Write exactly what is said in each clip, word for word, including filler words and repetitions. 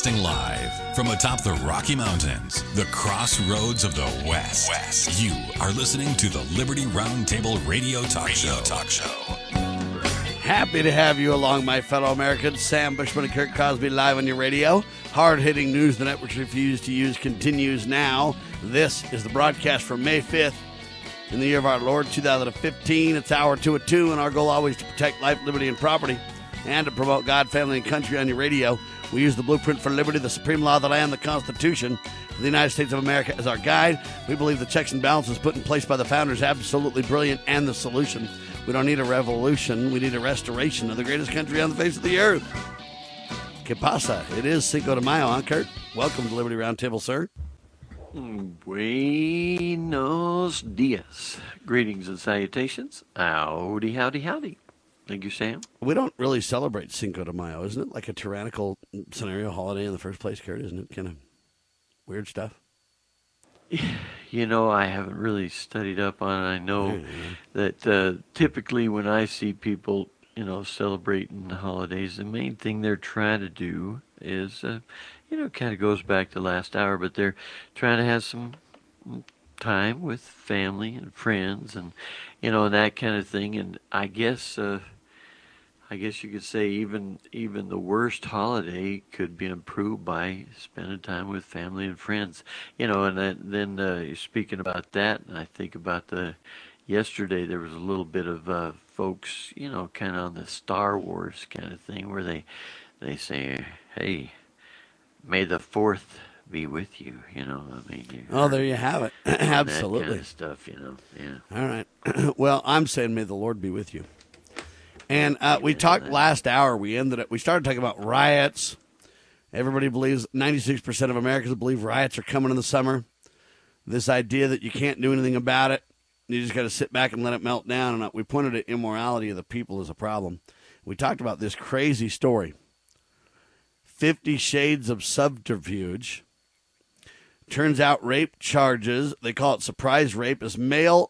Broadcasting live from atop the Rocky Mountains, the crossroads of the West. West. You are listening to the Liberty Roundtable Radio Talk Radio Show. Talk Show. Happy to have you along, my fellow Americans. Sam Bushman and Kurt Cosby live on your radio. Hard-hitting news the networks refuse to use continues now. This is the broadcast for May fifth in the year of our Lord, two thousand fifteen. It's hour two at two, and our goal always to protect life, liberty, and property, and to promote God, family, and country on your radio. We use the blueprint for liberty, the supreme law of the land, the Constitution of the United States of America as our guide. We believe the checks and balances put in place by the founders absolutely brilliant and the solution. We don't need a revolution. We need a restoration of the greatest country on the face of the earth. Que pasa? It is Cinco de Mayo, huh, Kurt? Welcome to Liberty Roundtable, sir. Buenos dias. Greetings and salutations. Howdy, howdy, howdy. Thank you, Sam. We don't really celebrate Cinco de Mayo, isn't it? Like a tyrannical scenario holiday in the first place, Kurt, isn't it? Kind of weird stuff. You know, I haven't really studied up on it. I know mm-hmm. that uh, typically when I see people, you know, celebrating the holidays, the main thing they're trying to do is, uh, you know, kind of goes back to last hour, but they're trying to have some time with family and friends and, you know, and that kind of thing. And I guess... Uh, I guess you could say even even the worst holiday could be improved by spending time with family and friends. You know, and then, then uh, speaking about that, and I think about the yesterday there was a little bit of uh, folks, you know, kind of on the Star Wars kind of thing where they they say, "Hey, may the fourth be with you." You know, I mean. Oh, there you have it. Absolutely. That kind of stuff, you know. Yeah. All right. Well, I'm saying, may the Lord be with you. And uh, we talked last hour, we ended it, we started talking about riots. Everybody believes, ninety-six percent of Americans believe riots are coming in the summer. This idea that you can't do anything about it, you just got to sit back and let it melt down. And we pointed at immorality of the people as a problem. We talked about this crazy story, Fifty Shades of Subterfuge. Turns out rape charges, they call it surprise rape, is male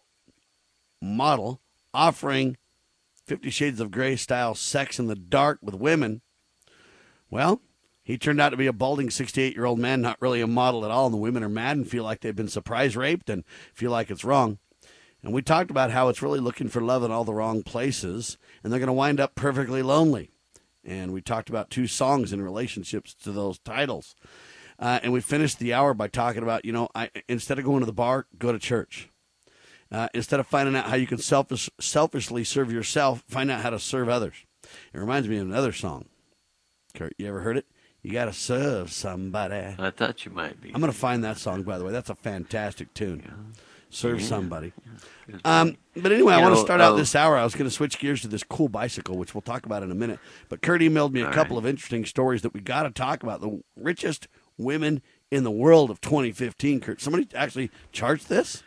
model offering Fifty Shades of Grey style sex in the dark with women. Well, he turned out to be a balding sixty-eight-year-old man, not really a model at all, and the women are mad and feel like they've been surprise raped and feel like it's wrong. And we talked about how it's really looking for love in all the wrong places, and they're going to wind up perfectly lonely. And we talked about two songs in relationships to those titles. Uh, and we finished the hour by talking about, you know, I, instead of going to the bar, go to church. Uh, instead of finding out how you can selfish, selfishly serve yourself, find out how to serve others. It reminds me of another song. Kurt, you ever heard it? You got to serve somebody. I thought you might be. I'm going to find that song, by the way. That's a fantastic tune. Yeah. Serve yeah. somebody. Yeah. Um, but anyway, you I know, want to start out oh. this hour. I was going to switch gears to this cool bicycle, which we'll talk about in a minute. But Kurt emailed me a All couple right. of interesting stories that we got to talk about. The richest women in the world of twenty fifteen, Kurt. Somebody actually charged this?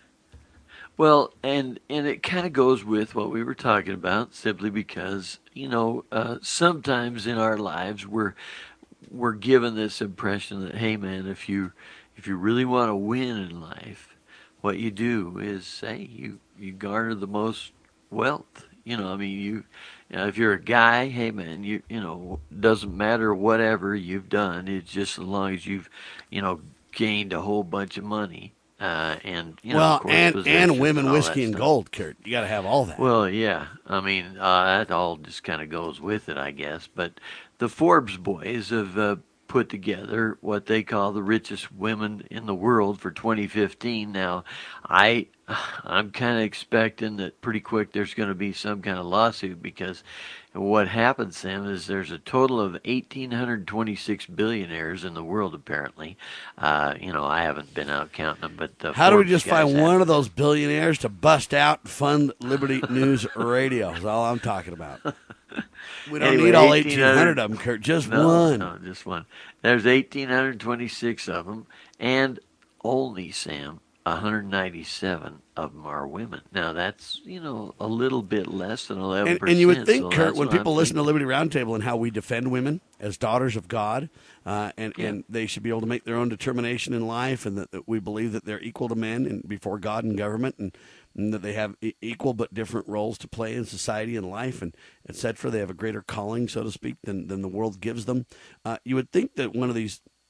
Well, and and it kind of goes with what we were talking about, simply because, you know, uh, sometimes in our lives we're we're given this impression that, hey, man, if you if you really want to win in life, what you do is say you you garner the most wealth. You know, I mean, you, you know, if you're a guy, hey, man, you you know, doesn't matter whatever you've done. It's just as long as you've, you know, gained a whole bunch of money. Uh, and you know, well, of course, and and women, and whiskey, and stuff. gold, Kurt. You got to have all that. Well, yeah. I mean, uh, that all just kind of goes with it, I guess. But the Forbes boys have uh, put together what they call the richest women in the world for twenty fifteen. Now, I I'm kind of expecting that pretty quick there's going to be some kind of lawsuit, because what happens, Sam, is there's a total of one thousand eight hundred twenty-six billionaires in the world, apparently. Uh, you know, I haven't been out counting them, but the how do we Forbes just guys find have. one of those billionaires to bust out and fund Liberty News Radio? Is all I'm talking about. We don't Anyway, need all eighteen hundred of them, Kurt. Just no, one. No, just one. There's one thousand eight hundred twenty-six of them, and only, Sam, one hundred ninety-seven of them are women. Now, that's, you know, a little bit less than eleven percent. And, and you would think, so Kurt, when what people I'm listen to thinking. Liberty Roundtable and how we defend women as daughters of God, uh, and, Yeah. and they should be able to make their own determination in life, and that, that we believe that they're equal to men and before God and government, and, and that they have e- equal but different roles to play in society and life, and et cetera. They have a greater calling, so to speak, than, than the world gives them. Uh, you would think that one of these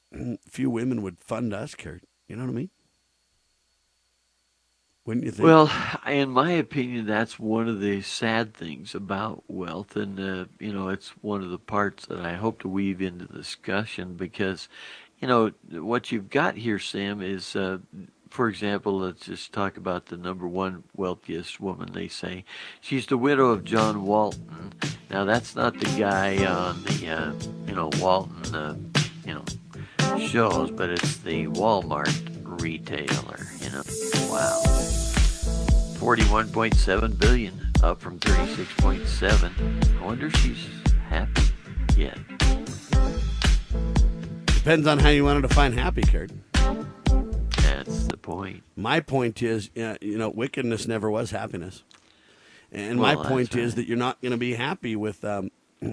few women would fund us, Kurt. You know what I mean? Wouldn't you think? Well, in my opinion, that's one of the sad things about wealth, and uh, you know, it's one of the parts that I hope to weave into the discussion because, you know, what you've got here, Sam, is, uh, for example, let's just talk about the number one wealthiest woman. They say she's the widow of John Walton. Now, that's not the guy on the, uh, you know, Walton, uh, you know, shows, but it's the Walmart retailer. You know, wow. forty-one point seven billion dollars, up from thirty-six point seven. I wonder if she's happy yet. Depends on how you want to define happy, Kurt. That's the point. My point is, uh, you know, wickedness never was happiness. And Well, my point that's is right. that you're not going to be happy with, um,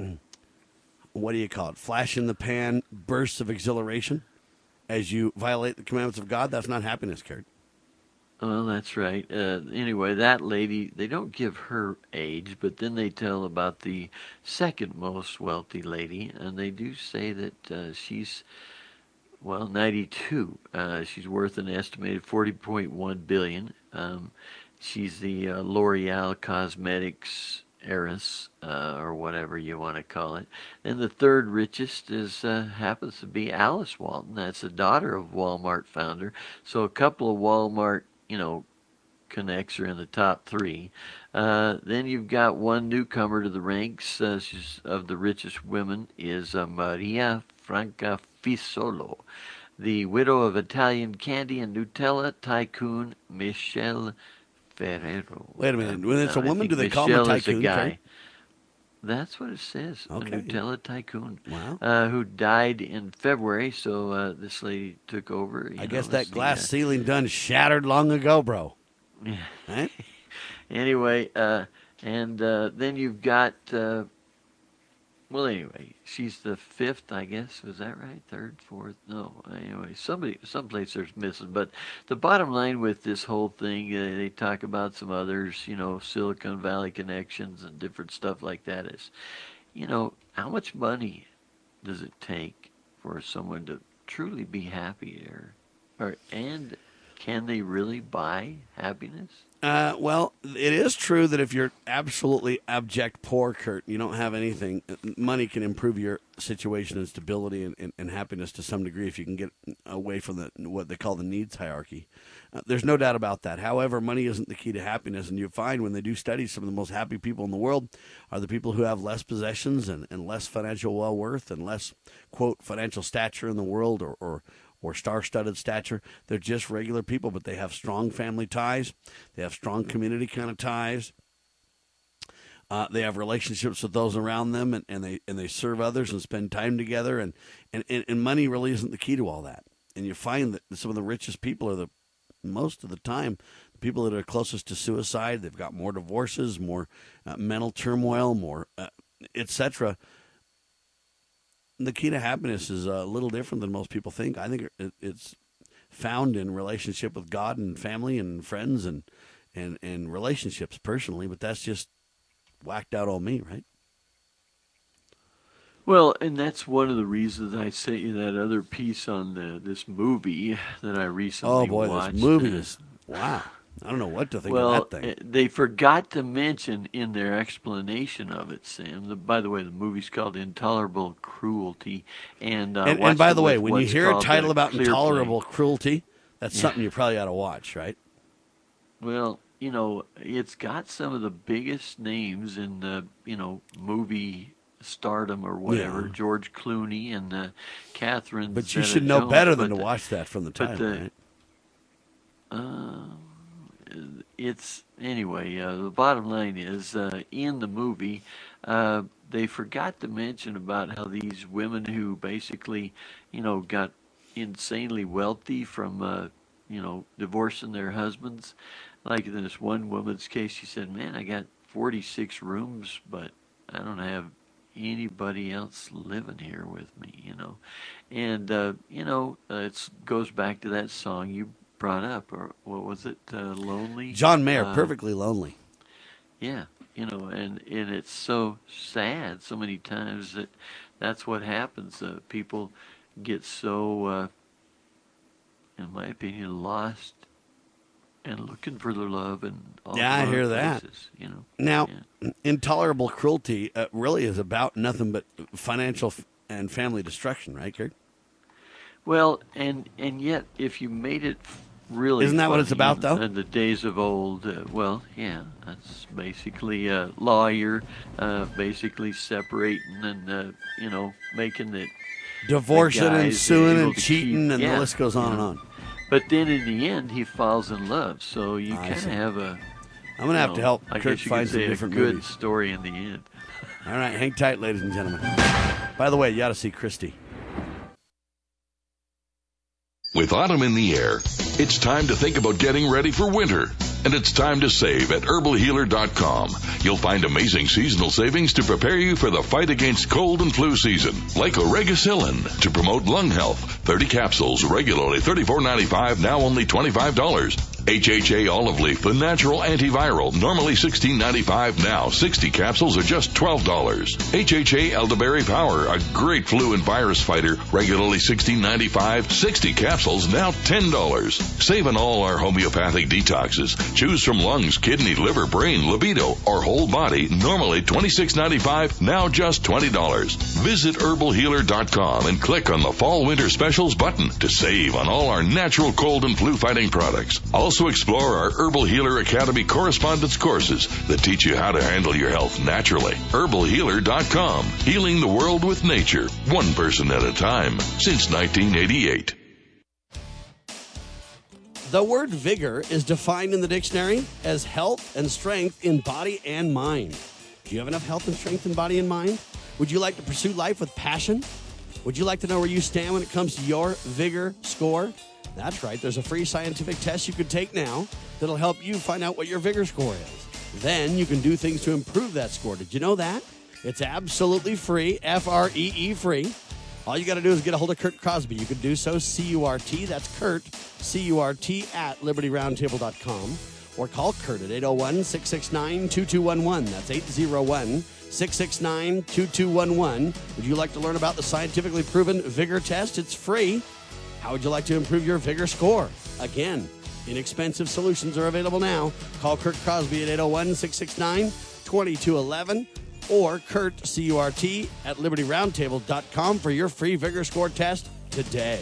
what do you call it, flash in the pan, bursts of exhilaration as you violate the commandments of God. That's not happiness, Kurt. Well, that's right. Uh, anyway, that lady, they don't give her age, but then they tell about the second most wealthy lady, and they do say that uh, she's, well, ninety-two. Uh, she's worth an estimated forty point one billion dollars. Um, she's the uh, L'Oreal Cosmetics heiress, uh, or whatever you want to call it. And the third richest is uh, happens to be Alice Walton. That's the daughter of Walmart founder. So a couple of Walmart, you know, connects are in the top three. Uh, then you've got one newcomer to the ranks uh, she's, of the richest women is uh, Maria Franca Fisolo, the widow of Italian candy and Nutella tycoon Michelle Ferrero. Wait a minute. When it's Uh, a I woman, think do they call him a Michelle is tycoon, guy. Kurt? That's what it says. Okay. A Nutella tycoon. Wow. Uh, who died in February, so uh, this lady took over. You I know, guess as that the, glass uh, ceiling done shattered long ago, bro. Right? Anyway, uh, and uh, then you've got, uh, well, anyway, she's the fifth, I guess. Was that right? Third, fourth? No. Anyway, somebody, someplace there's missing. But the bottom line with this whole thing, uh, they talk about some others, you know, Silicon Valley connections and different stuff like that is, you know, how much money does it take for someone to truly be happy there? Or, and can they really buy happiness? Uh, well, it is true that if you're absolutely abject poor, Kurt, you don't have anything, money can improve your situation and stability and, and, and happiness to some degree if you can get away from the what they call the needs hierarchy. Uh, there's no doubt about that. However, money isn't the key to happiness, and you find when they do studies, some of the most happy people in the world are the people who have less possessions and, and less financial well-worth and less, quote, financial stature in the world or, or or star-studded stature. They're just regular people, but they have strong family ties. They have strong community kind of ties. Uh, they have relationships with those around them, and, and they and they serve others and spend time together. And, and, and money really isn't the key to all that. And you find that some of the richest people are the, most of the time, the people that are closest to suicide. They've got more divorces, more uh, mental turmoil, more, uh, et cetera. The key to happiness is a little different than most people think. I think it, it's found in relationship with God and family and friends and, and, and relationships personally, but that's just whacked out on me, right? Well, and that's one of the reasons I sent you that other piece on the, this movie that I recently Oh, boy, watched. this movie is, wow. I don't know what to think well, of that thing. uh, they forgot to mention in their explanation of it, Sam. The, by the way, the movie's called Intolerable Cruelty. And, uh, and, and watched by it the way, with when you what's hear a called, title uh, about Clear intolerable Play. cruelty, that's Yeah. something you probably ought to watch, right? Well, you know, it's got some of the biggest names in the, you know, movie stardom or whatever. Yeah. George Clooney and uh, Catherine But you Zeta should know Jones, better than but to the- watch that from the but title, the- right? Um, it's anyway. Uh, the bottom line is, uh, in the movie, uh, they forgot to mention about how these women who basically, you know, got insanely wealthy from, uh, you know, divorcing their husbands. Like in this one woman's case, she said, "Man, I got forty-six rooms, but I don't have anybody else living here with me," you know. And uh, you know, uh, it goes back to that song you brought up, or what was it, uh, Lonely? John Mayer, Uh, Perfectly Lonely. Yeah, you know, and, and it's so sad so many times that that's what happens. Uh, people, get so, uh, in my opinion, lost and looking for their love and all yeah, I hear that. Places, you know. Now, yeah. intolerable cruelty uh, really is about nothing but financial f- and family destruction, right, Kurt? Well, and and yet, if you made it really, isn't that what it's about, in, though? In the days of old, uh, well, yeah, that's basically a lawyer, uh, basically separating and uh, you know making it divorcing and suing and cheating, keep, and yeah, the list goes on yeah. and on. But then in the end, he falls in love. So you I kind of see. have a. I'm going to have know, to help I Kurt guess you find could some say different a good movies. story in the end. All right, hang tight, ladies and gentlemen. By the way, you ought to see Christy. With autumn in the air, it's time to think about getting ready for winter. And it's time to save at herbal healer dot com. You'll find amazing seasonal savings to prepare you for the fight against cold and flu season. Like Oregacillin to promote lung health. thirty capsules, regularly thirty-four ninety-five, now only twenty-five dollars. H H A Olive Leaf, the natural antiviral, normally sixteen ninety-five, now sixty capsules are just twelve dollars. H H A Elderberry Power, a great flu and virus fighter, regularly sixteen ninety-five, sixty capsules, now ten dollars. Save on all our homeopathic detoxes. Choose from lungs, kidney, liver, brain, libido, or whole body, normally twenty-six ninety-five, now just twenty dollars. Visit herbal healer dot com and click on the Fall Winter Specials button to save on all our natural cold and flu fighting products. Also explore our Herbal Healer Academy correspondence courses that teach you how to handle your health naturally. herbal healer dot com, healing the world with nature, one person at a time, since nineteen eighty-eight. The word vigor is defined in the dictionary as health and strength in body and mind. Do you have enough health and strength in body and mind? Would you like to pursue life with passion? Would you like to know where you stand when it comes to your vigor score? That's right. There's a free scientific test you can take now that'll help you find out what your vigor score is. Then you can do things to improve that score. Did you know that? It's absolutely free, F R E E free. All you got to do is get a hold of Kurt Crosby. You can do so, C U R T, that's Kurt, C U R T, at liberty roundtable dot com. Or call Kurt at eight oh one, six six nine, two two one one. That's eight oh one, six six nine, two two one one. Would you like to learn about the scientifically proven vigor test? It's free. How would you like to improve your vigor score? Again, inexpensive solutions are available now. Call Kurt Crosby at eight oh one, six six nine, two two one one. Or Kurt, C U R T, at liberty roundtable dot com for your free vigor score test today.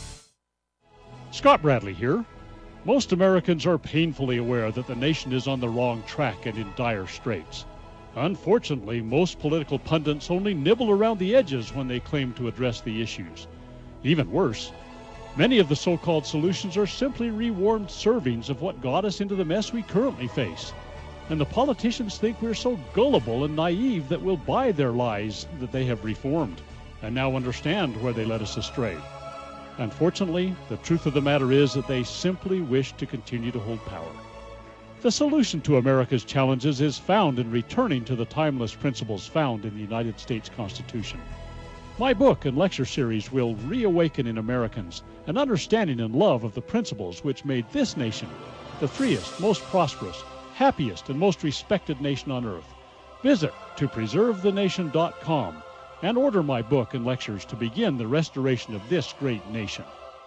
Scott Bradley here. Most Americans are painfully aware that the nation is on the wrong track and in dire straits. Unfortunately, most political pundits only nibble around the edges when they claim to address the issues. Even worse, many of the so-called solutions are simply rewarmed servings of what got us into the mess we currently face. And the politicians think we're so gullible and naive that we'll buy their lies that they have reformed and now understand where they led us astray. Unfortunately, the truth of the matter is that they simply wish to continue to hold power. The solution to America's challenges is found in returning to the timeless principles found in the United States Constitution. My book and lecture series will reawaken in Americans an understanding and love of the principles which made this nation the freest, most prosperous, happiest, and most respected nation on earth. Visit to preserve the nation dot com and order my book and lectures to begin the restoration of this great nation.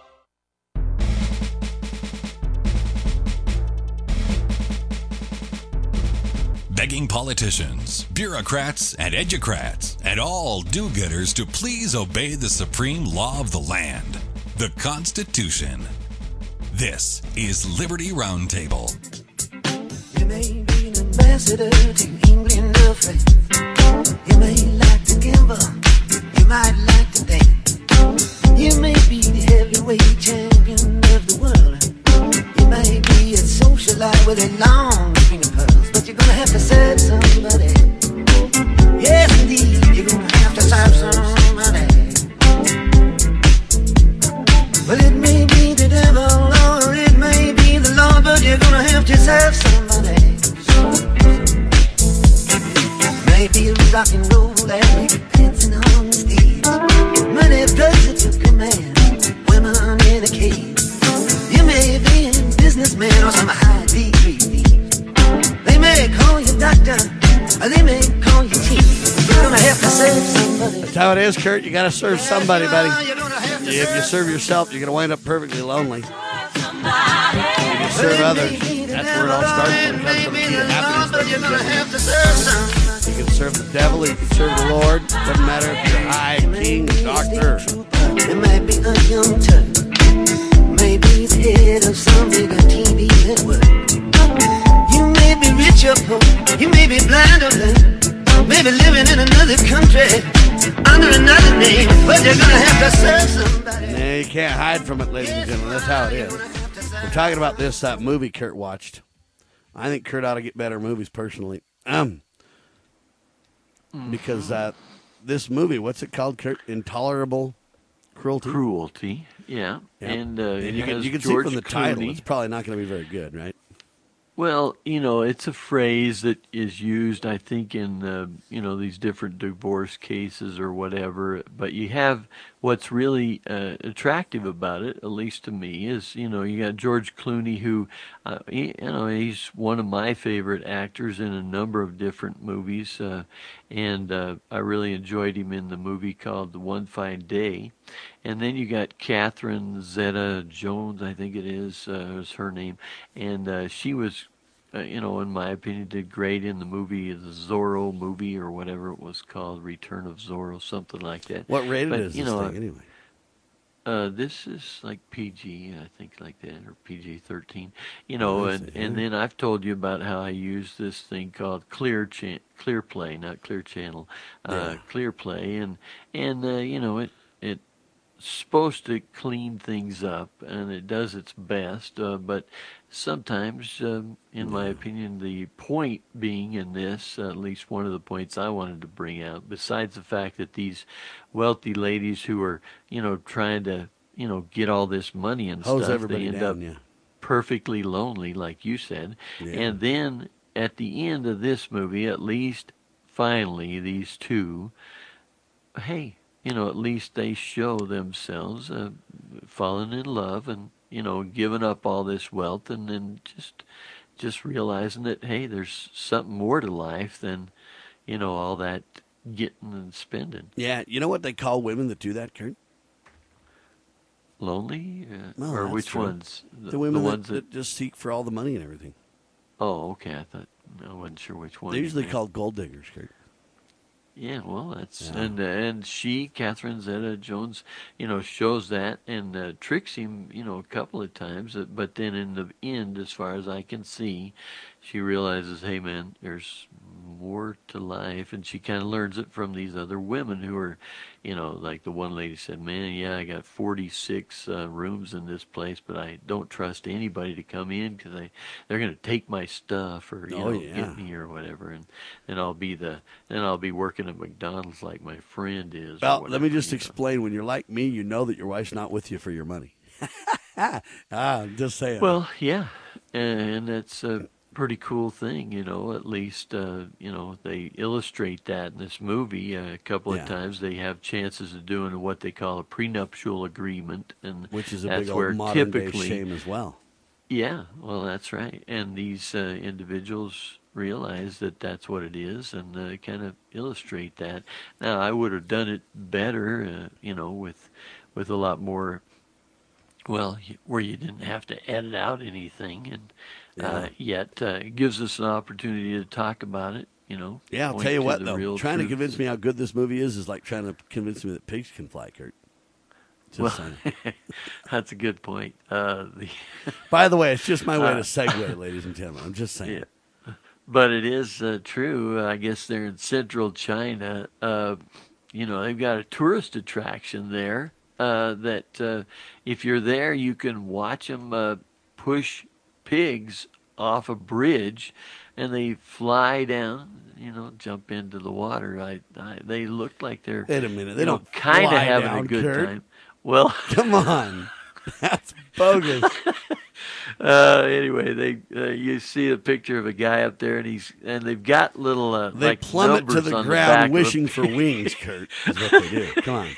Begging politicians, bureaucrats, and educrats, and all do-gooders to please obey the supreme law of the land, the Constitution. This is Liberty Roundtable. You may be an ambassador to England or France. You may like to gamble, you might like to dance. You may be the heavyweight champion of the world. You may be a socialite with a long string of pearls, but you're gonna have to serve somebody. Yes, indeed, you're gonna have to serve somebody. Well, it may be the devil or it may be the Lord, but you're gonna have to serve somebody. Maybe a rock and roll act, dancing on the stage, money, drugs at your command, women in a cage. You may be a businessman or some high degree thief. They may call you doctor, or they may call you chief. You're gonna have to serve somebody. That's how it is, Kurt. You got to serve somebody, buddy. You're gonna have if you serve yourself, you're going to wind up perfectly lonely. If you serve others, that's where it all starts when it comes to the key to happiness. You can serve the devil, or you can serve the Lord. Doesn't matter if you're high, king, doctor. It might be a young turd. Maybe he's head of some bigger T V network. You may be rich or poor. You may be blind or lame. Maybe living in another country under another name. But you're gonna have to serve somebody. Yeah, you can't hide from it, ladies and gentlemen. That's how it is. We're talking about this uh, movie Kurt watched. I think Kurt ought to get better movies personally. Um, because uh, this movie, what's it called, Kurt? Intolerable Cruelty. Cruelty, yeah. Yep. And, uh, and you it can, has you can see George from the Clooney. title, it's probably not going to be very good, right? Well, you know, it's a phrase that is used, I think, in, uh, you know, these different divorce cases or whatever. But you have what's really uh, attractive about it, at least to me, is, you know, you got George Clooney, who, uh, he, you know, he's one of my favorite actors in a number of different movies. Uh, and uh, I really enjoyed him in the movie called The One Fine Day. And then you got Catherine Zeta-Jones, I think it is, uh, is her name. And uh, she was, uh, you know, in my opinion, did great in the movie, the Zorro movie or whatever it was called, Return of Zorro, something like that. What rated But, is you this know, thing anyway? Uh, this is like P G, I think, like that, or P G thirteen. You know, Oh, I and, see, and yeah. then I've told you about how I use this thing called Clear Cha- Clear Play, not Clear Channel, uh, Yeah. Clear Play, and and uh, you know, it it supposed to clean things up, and it does its best. Uh, but sometimes, um, in my opinion, the point being in this, uh, at least one of the points I wanted to bring out, besides the fact that these wealthy ladies who are, you know, trying to, you know, get all this money and Hose stuff, everybody they end down, up yeah. perfectly lonely, like you said. Yeah. And then at the end of this movie, at least finally, these two, hey, you know, at least they show themselves uh, falling in love and, you know, giving up all this wealth and then just just realizing that, hey, there's something more to life than, you know, all that getting and spending. Yeah, you know what they call women that do that, Kurt? Lonely? Uh, Well, or that's which true. ones? The women ones that, that just seek for all the money and everything. Oh, okay. I thought, I wasn't sure which one. They're you usually meant. called gold diggers, Kurt. Yeah, well, that's Yeah. and uh, and she, Catherine Zeta-Jones, you know, shows that and uh, tricks him, you know, a couple of times. uh, But then in the end, as far as I can see, she realizes, hey, man, there's more to life, and she kind of learns it from these other women who are, you know, like the one lady said, man, yeah, I got forty-six uh, rooms in this place, but I don't trust anybody to come in because they they're going to take my stuff or you Oh, know yeah. get me or whatever, and then I'll be the then I'll be working at McDonald's like my friend is. or Well, let whatever, me just you know. explain. When you're like me, you know that your wife's not with you for your money. ah, I'm just saying. Well, yeah, and it's a pretty cool thing, you know. At least, uh, you know, they illustrate that in this movie uh, a couple Yeah. of times. They have chances of doing what they call a prenuptial agreement, and which is a that's big where old modern day typically, shame as well. yeah, well, that's right. And these uh, individuals realize that that's what it is, and uh, kind of illustrate that. Now, I would have done it better, uh, you know, with with a lot more. Well, y- where you didn't have to edit out anything, and uh, yet uh, it gives us an opportunity to talk about it. You know. Yeah, I'll point tell you to what, the though. real Trying to truth. convince me how good this movie is is like trying to convince me that pigs can fly, Kurt. Just Well, saying. that's a good point. Uh, the By the way, it's just my way Uh, to segue, ladies and gentlemen. I'm just saying. Yeah. But it is uh, true. I guess they're in central China. Uh, you know, they've got a tourist attraction there uh, that uh, if you're there, you can watch them uh, push pigs off a bridge, and they fly down. You know, jump into the water. I, I they look like they're Wait a minute. They you know, don't kind of fly having down, a good Kurt. time. Well, Come on. That's bogus. Uh, anyway, they uh, you see a picture of a guy up there, and he's and they've got little uh, They like plummet to numbers the on the back ground of wishing the- for wings, Kurt, is what they do. Come on.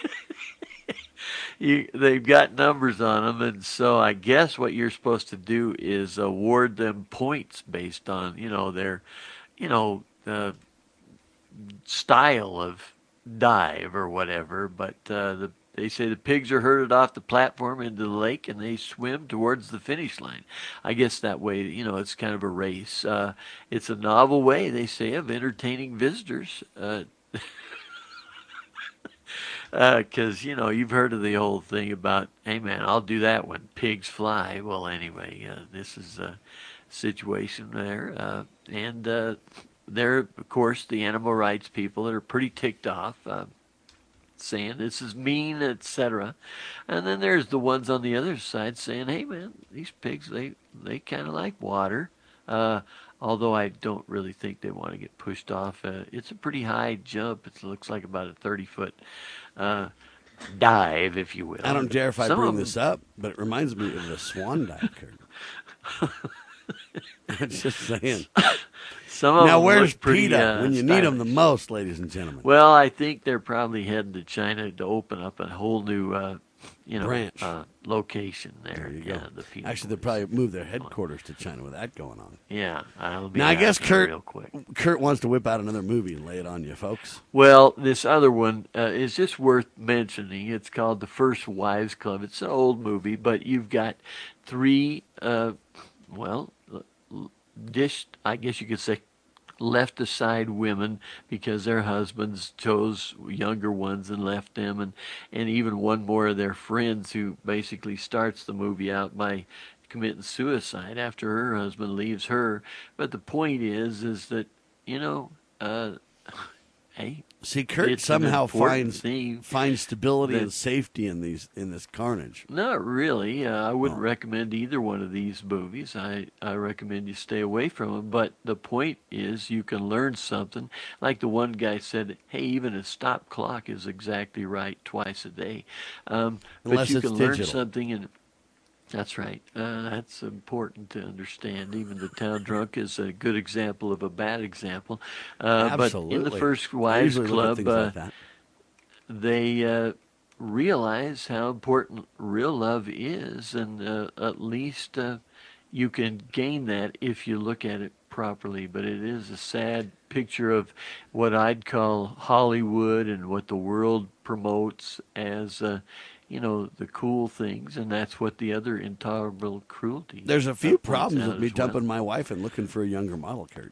you, they've got numbers on them, and so I guess what you're supposed to do is award them points based on you know their, you know, uh, style of dive or whatever. But uh, the They say the pigs are herded off the platform into the lake, and they swim towards the finish line. I guess that way, you know, it's kind of a race. Uh, it's a novel way, they say, of entertaining visitors. Uh, Because, uh, you know, you've heard of the old thing about, hey, man, I'll do that when pigs fly. Well, anyway, uh, this is a situation there. Uh, and uh, there, of course, the animal rights people that are pretty ticked off, uh, saying this is mean, et cetera. And then there's the ones on the other side saying, hey, man, these pigs, they, they kind of like water. Uh, although I don't really think they want to get pushed off. Uh, it's a pretty high jump. It looks like about a thirty-foot uh, dive, if you will. I don't dare if I Some bring of this up, but it reminds me of the swan dive, Kurt. I'm just saying. Some of now, them where's look pretty, PETA uh, when you need them stylish. the most, ladies and gentlemen? Well, I think they're probably heading to China to open up a whole new, uh, you know, branch uh, location there. There you yeah, go. the PETA Actually, they'll probably move their headquarters to China with that going on. Yeah, I'll be Now, I guess out there Kurt real quick. Kurt wants to whip out another movie and lay it on you, folks. Well, this other one uh, is just worth mentioning. It's called The First Wives Club. It's an old movie, but you've got three, uh, well, dished, I guess you could say, left aside women because their husbands chose younger ones and left them, and, and even one more of their friends who basically starts the movie out by committing suicide after her husband leaves her. But the point is, is that, you know, uh, hey, See, Kurt it's an somehow important finds theme finds stability that- and safety in these in this carnage. Not really. Uh, I wouldn't Oh. recommend either one of these movies. I, I recommend you stay away from them. But the point is you can learn something. Like the one guy said, hey, even a stop clock is exactly right twice a day. Um, Unless but you it's can learn digital. something. And that's right. Uh, that's important to understand. Even the town drunk is a good example of a bad example. Uh, Absolutely. But in the First I Wives usually look at Club, things uh, like that. they uh, realize how important real love is, and uh, at least uh, you can gain that if you look at it properly. But it is a sad picture of what I'd call Hollywood and what the world promotes as, uh, you know, the cool things, and that's what the other intolerable cruelty. There's a uh, few points problems out with me as well. dumping my wife and looking for a younger model, Kurt.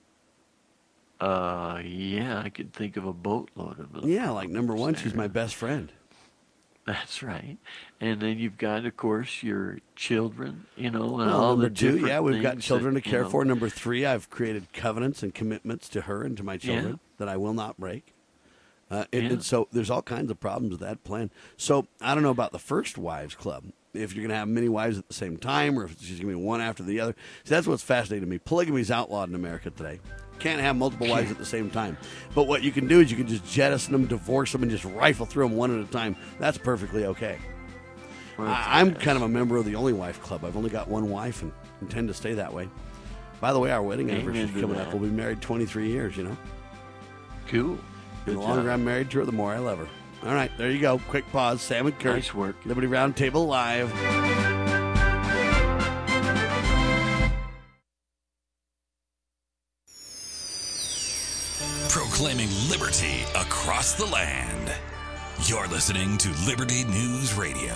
Uh, yeah, I could think of a boatload of them. Yeah, like number one, she's my best friend. That's right. And then you've got, of course, your children, you know, and Well, all number the two, different yeah, we've got things children that, to you care know, for. Number three, I've created covenants and commitments to her and to my children Yeah. that I will not break. Uh, and, Yeah. and so there's all kinds of problems with that plan. So I don't know about the First Wives Club, if you're going to have many wives at the same time or if it's just going to be one after the other. So that's what's fascinating to me. Polygamy is outlawed in America today. Can't have multiple wives at the same time. But what you can do is you can just jettison them, divorce them, and just rifle through them one at a time. That's perfectly okay. well, I, I'm kind of a member of the Only Wife Club. I've only got one wife and intend to stay that way. By the way, our wedding Amen anniversary is to coming up. that. We'll be married twenty-three years, you know. Cool. And Good the longer job. I'm married to her, the more I love her. All right, there you go. Quick pause. Sam and Kurt. Nice work. Liberty Roundtable Live. Proclaiming liberty across the land. You're listening to Liberty News Radio.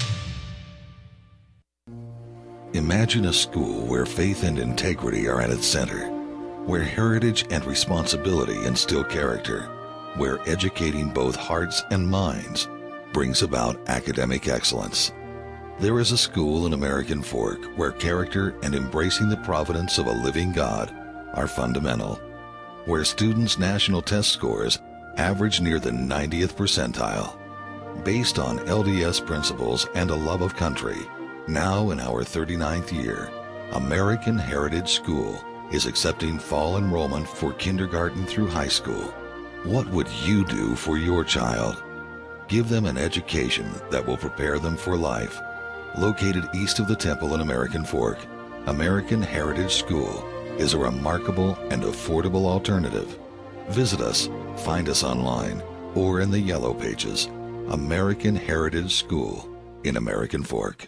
Imagine a school where faith and integrity are at its center, where heritage and responsibility instill character, where educating both hearts and minds brings about academic excellence. There is a school in American Fork where character and embracing the providence of a living God are fundamental, where students' national test scores average near the ninetieth percentile. Based on L D S principles and a love of country, now in our thirty-ninth year, American Heritage School is accepting fall enrollment for kindergarten through high school. What would you do for your child? Give them an education that will prepare them for life. Located east of the Temple in American Fork, American Heritage School is a remarkable and affordable alternative. Visit us, find us online, or in the Yellow Pages. American Heritage School in American Fork.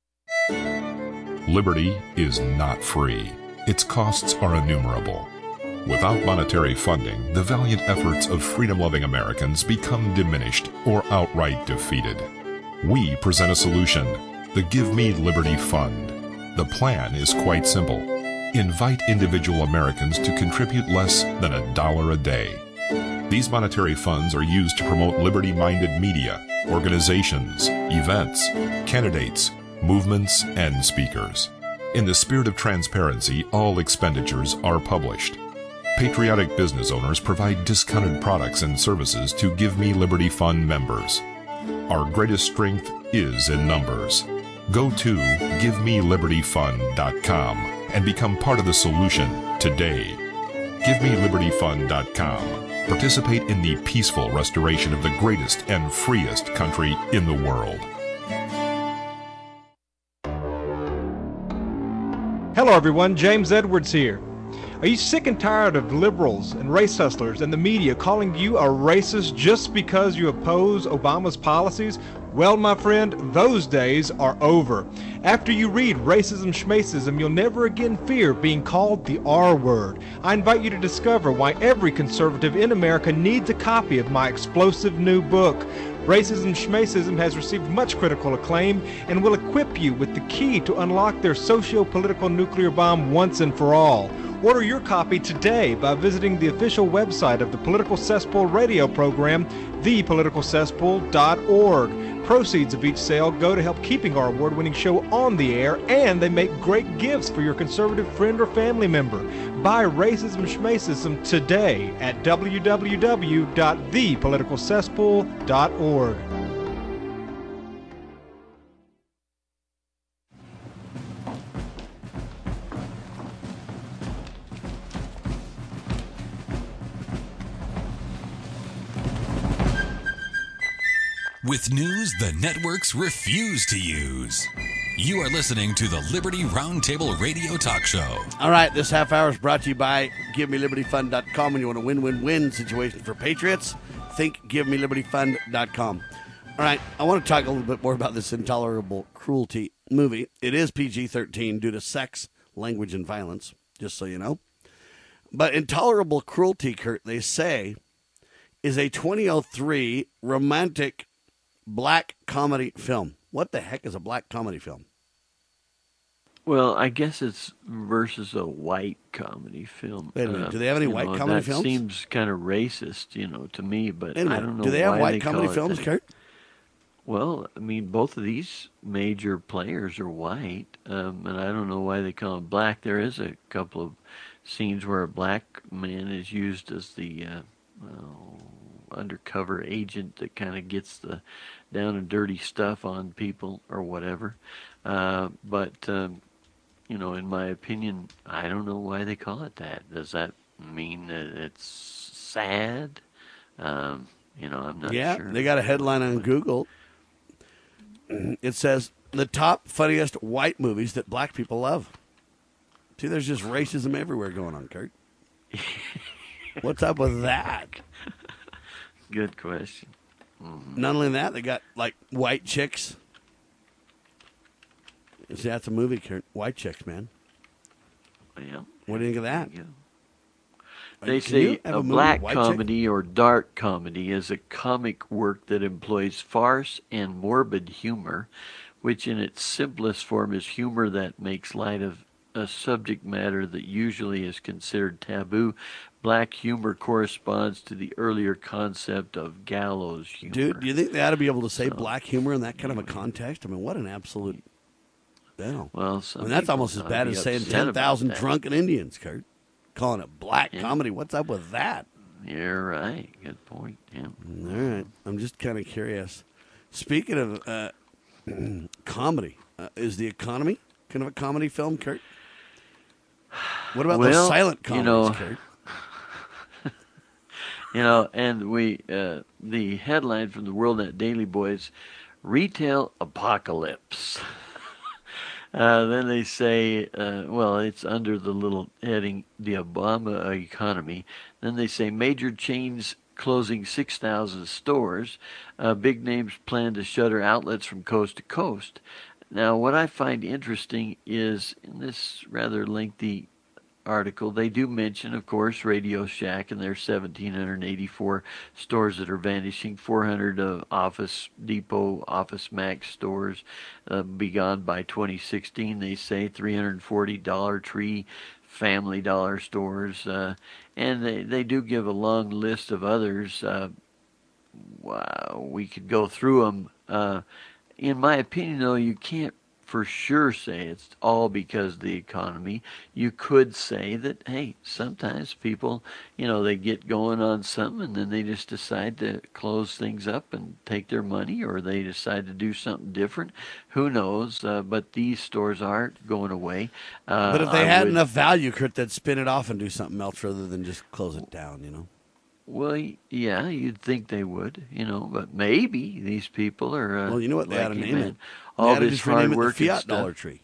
Liberty is not free. Its costs are innumerable. Without monetary funding, the valiant efforts of freedom-loving Americans become diminished or outright defeated. We present a solution, the Give Me Liberty Fund. The plan is quite simple. Invite individual Americans to contribute less than a dollar a day. These monetary funds are used to promote liberty-minded media, organizations, events, candidates, movements, and speakers. In the spirit of transparency, all expenditures are published. Patriotic business owners provide discounted products and services to Give Me Liberty Fund members. Our greatest strength is in numbers. Go to give me liberty fund dot com and become part of the solution today. give me liberty fund dot com. Participate in the peaceful restoration of the greatest and freest country in the world. Hello everyone, James Edwards here. Are you sick and tired of liberals and race hustlers and the media calling you a racist just because you oppose Obama's policies? Well, my friend, those days are over. After you read Racism Schmacism, you'll never again fear being called the R word. I invite you to discover why every conservative in America needs a copy of my explosive new book. Racism Schmacism has received much critical acclaim and will equip you with the key to unlock their socio-political nuclear bomb once and for all. Order your copy today by visiting the official website of the Political Cesspool radio program, the political cesspool dot org. Proceeds of each sale go to help keeping our award-winning show on the air, and they make great gifts for your conservative friend or family member. Buy Racism Schmacism today at w w w dot the political cesspool dot org. With news the networks refuse to use. You are listening to the Liberty Roundtable Radio Talk Show. All right, this half hour is brought to you by give me liberty fund dot com. When you want a win-win-win situation for patriots, think give me liberty fund dot com. All right, I want to talk a little bit more about this Intolerable Cruelty movie. It is P G thirteen due to sex, language, and violence, just so you know. But Intolerable Cruelty, Kurt, they say, is a twenty oh three romantic black comedy film. What the heck is a black comedy film? Well, I guess it's versus a white comedy film. Wait a minute. Uh, Do they have any you white know, comedy that films? Seems kind of racist, you know, to me. But Wait a minute. I don't know. Do they have why white they comedy call it films, that. Kurt? Well, I mean, both of these major players are white, um, and I don't know why they call it black. There is a couple of scenes where a black man is used as the uh, well, undercover agent that kind of gets the down and dirty stuff on people or whatever. Uh, but, um, you know, in my opinion, I don't know why they call it that. Does that mean that it's sad? Um, you know, I'm not yeah, sure. Yeah, they got a headline on Google. It says, the top funniest white movies that black people love. See, there's just racism everywhere going on, Kurt. What's up with that? Good question. Mm-hmm. Not only that, they got, like, white chicks. See, that's a movie, Kurt. White chicks, man. Yeah. What do you think of that? Yeah. Are They you- can say you have a a movie black with white chick? comedy or dark comedy is a comic work that employs farce and morbid humor, which in its simplest form is humor that makes light of a subject matter that usually is considered taboo. Black humor corresponds to the earlier concept of gallows humor. Dude, do you think they ought to be able to say So, black humor in that kind of a context? I mean, what an absolute... No. Well, I mean, that's people almost as ought to bad be as saying upset ten about thousand that. drunken Indians, Kurt. Calling it black Yeah. comedy. What's up with that? You're right. Good point. Yeah. All right. I'm just kind of curious. Speaking of uh, comedy, uh, is The Economy kind of a comedy film, Kurt? What about Well, those silent you comedies, know, Kurt? You know, and we uh, the headline from the WorldNet Daily Boys, retail apocalypse. uh, then they say, uh, well, it's under the little heading, the Obama economy. Then they say major chains closing six thousand stores. Uh, big names plan to shutter outlets from coast to coast. Now, what I find interesting is in this rather lengthy article, they do mention, of course, Radio Shack and their one thousand seven hundred eighty-four stores that are vanishing, four hundred uh, Office Depot, Office Max stores uh, be gone by twenty sixteen, they say, three hundred forty Dollar Tree, Family Dollar stores, uh, and they, they do give a long list of others. Uh, wow, we could go through them. Uh, in my opinion, though, you can't for sure say it's all because of the economy. You could say that, hey, sometimes people, you know, they get going on something and then they just decide to close things up and take their money, or they decide to do something different. Who knows? Uh, but these stores aren't going away. Uh, but if they I had would, enough value, Kurt, they'd spin it off and do something else rather than just close it down, you know? Well, yeah, you'd think they would, you know, but maybe these people are. Uh, well, you know what? They like ought to you name meant, it. All they this just rename hard it work the and Fiat stuff. Dollar Tree.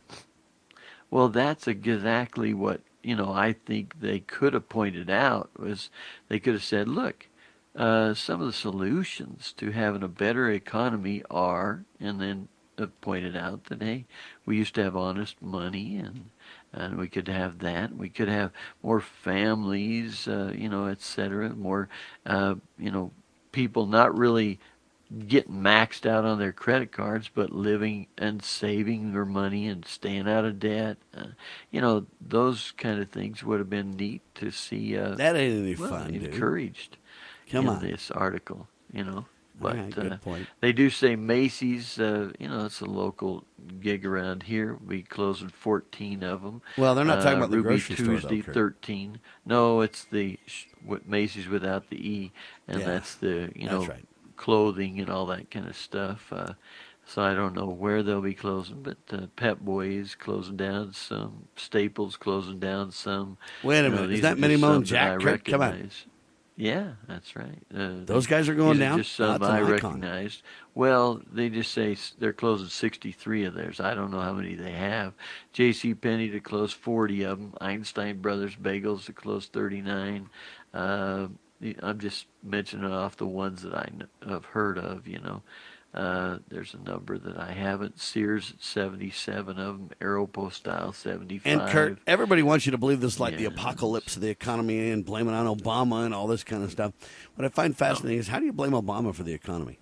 Well, that's exactly what, you know, I think they could have pointed out was they could have said, look, uh, some of the solutions to having a better economy are, and then uh, pointed out that, hey, we used to have honest money and and we could have that. We could have more families, uh, you know, et cetera, more, uh, you know, people not really getting maxed out on their credit cards, but living and saving their money and staying out of debt. Uh, you know, those kind of things would have been neat to see. Uh, that ain't any well, fun, encouraged dude. Come in on. this article, you know. But right, good uh, point. they do say Macy's, uh, you know, it's a local gig around here. We closing fourteen of them. Well, they're not talking uh, about the Ruby grocery store, though, Tuesday, Kurt. thirteen. No, it's the sh- what Macy's without the E, and Yeah, that's the, you know, that's right. clothing and all that kind of stuff. Uh, so I don't know where they'll be closing, but uh, Pep Boys closing down some, Staples closing down some. Wait a You know, minute. these Is that are Minnie just Mo some and that Jack, I Kurt? Come on. recognize. Yeah, that's right. Uh, Those guys are going these down? Are just some That's an I icon. recognized. Well, they just say s- they're closing sixty-three of theirs. I don't know how many they have. J C. Penney to close forty of them. Einstein Brothers Bagels to close thirty-nine. Uh, I'm just mentioning off the ones that I kn- have heard of, you know. Uh, there's a number that I haven't. Sears at seventy-seven of them. Aeropostale seventy-five. And Kurt, everybody wants you to believe this, like Yeah. the apocalypse of the economy and blame it on Obama and all this kind of stuff. What I find fascinating is how do you blame Obama for the economy?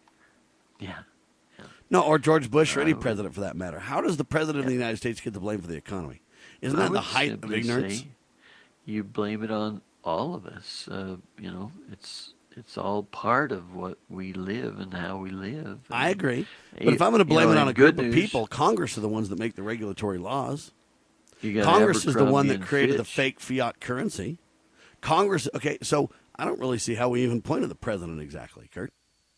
Yeah. No, or George Bush or any Uh, president for that matter. How does the president of the United States get the blame for the economy? Isn't I that the would height of simply ignorance? say you blame it on all of us. Uh, you know, it's it's all part of what we live and how we live. I And, agree. But you- if I'm going to you blame know, it on and a group good of news, people, Congress are the ones that make the regulatory laws. you got Congress is the one Abercrombie that and created the Fitch. fake fiat currency. Congress, okay, so I don't really see how we even point at the president exactly, Kurt.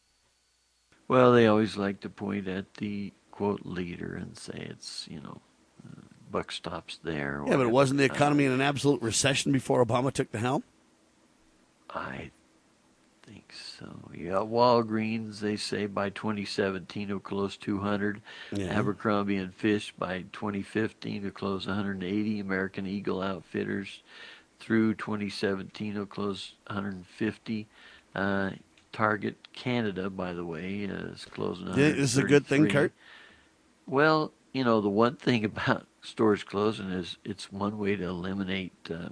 Well, they always like to point at the quote leader and say it's, you know, uh, buck stops there. or Yeah, but it whatever. wasn't the Uh, economy in an absolute recession before Obama took the helm? I think so. Yeah, Walgreens, they say by twenty seventeen will close two hundred. Yeah. Abercrombie and Fish by twenty fifteen will close one hundred eighty. American Eagle Outfitters through twenty seventeen will close one hundred fifty. Uh, Target Canada, by the way, is closing Do you think this is a good thing, one hundred thirty-three. Kurt? Well, you know, the one thing about stores closing is it's one way to eliminate uh,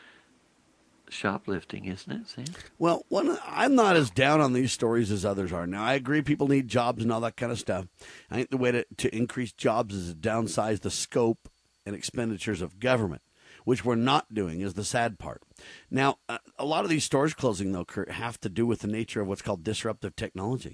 shoplifting, isn't it, Sam? Well, one, I'm not as down on these stories as others are. Now, I agree people need jobs and all that kind of stuff. I think the way to, to increase jobs is to downsize the scope and expenditures of government, which we're not doing is the sad part. Now, uh, a lot of these stores closing, though, Kurt, have to do with the nature of what's called disruptive technology.